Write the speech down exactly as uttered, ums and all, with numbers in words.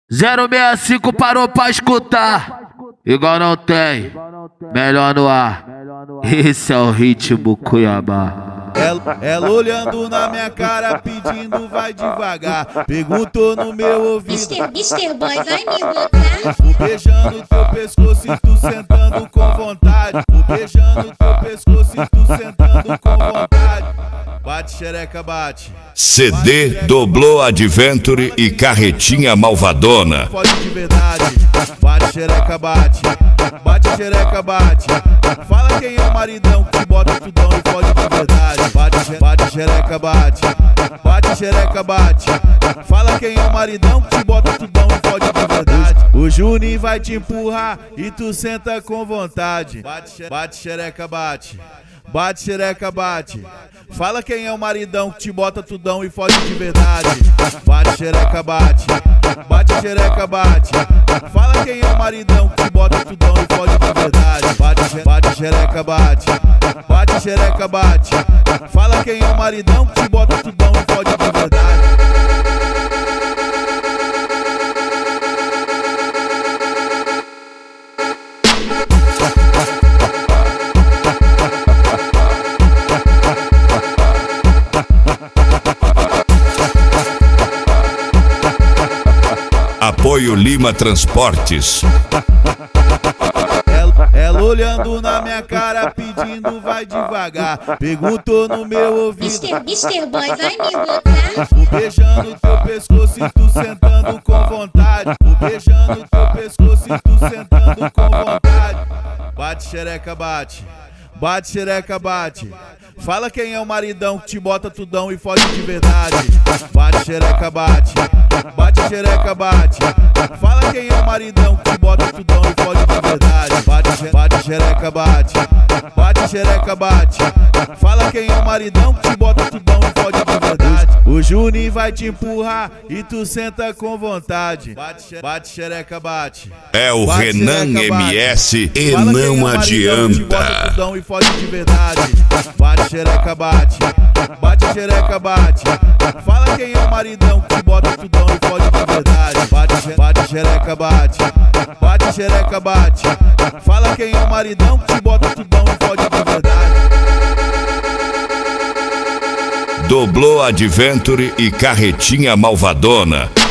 zero seis cinco parou pra escutar. Igual não tem, melhor no ar. Esse é o ritmo Cuiabá. Ela, ela olhando na minha cara pedindo vai devagar. Perguntou no meu ouvido: Mister, Mister Boy, vai me botar? Vou beijando teu pescoço e tu sentando com vontade. Vou beijando teu pescoço e tu sentando com vontade. Bate xereca, bate. C D Doblô Adventure e Carretinha Malvadona. Pode de verdade. Bate xereca, bate. Bate xereca, bate. Fala quem é o maridão que bota tudão e pode de verdade. Bate, bate xereca, bate. Bate xereca, bate. Fala quem é o maridão que bota tudão e pode de verdade. O Juninho vai te empurrar e tu senta com vontade. Bate, bate xereca, bate. Bate xereca, bate. Fala quem é o maridão que te bota tudão e fode de verdade. Bate xereca, bate. Bate xereca, bate. Fala quem é o maridão que te bota tudão e fode de verdade. Bate, bate xereca, bate. Bate xereca, bate. Fala quem é o maridão que te bota tudão e fode de verdade. Apoio Lima Transportes. Ela, ela olhando na minha cara pedindo vai devagar. Perguntou no meu ouvido: Mister, Mister Boy, vai me botar? Vou beijando teu pescoço e tu sentando com vontade. Vou beijando teu pescoço e tu sentando com vontade. Bate xereca, bate. Bate xereca, bate. Fala quem é o maridão que te bota tudão e fode de verdade. Bate xereca, bate. Bate xereca, bate. Fala quem é o maridão que te bota tudão e fode de verdade. Bate, bate xereca, bate. Bate xereca, bate. Fala quem é o maridão que te bota tudão e fode de verdade. O Juninho vai te empurrar e tu senta com vontade. Bate, bate xereca, bate. É o Bate, Renan xereca, bate. M S e Fala quem é o não maridão que te bota adianta. tudão e fode de verdade. Bate xereca, bate. Bate xereca, bate. Fala quem é o maridão que te bota tudão e fode de verdade. Bate, bate xereca, bate. Bate xereca, bate. Fala quem é o maridão que te bota tudão e fode de verdade. Doblô Adventure e Carretinha Malvadona.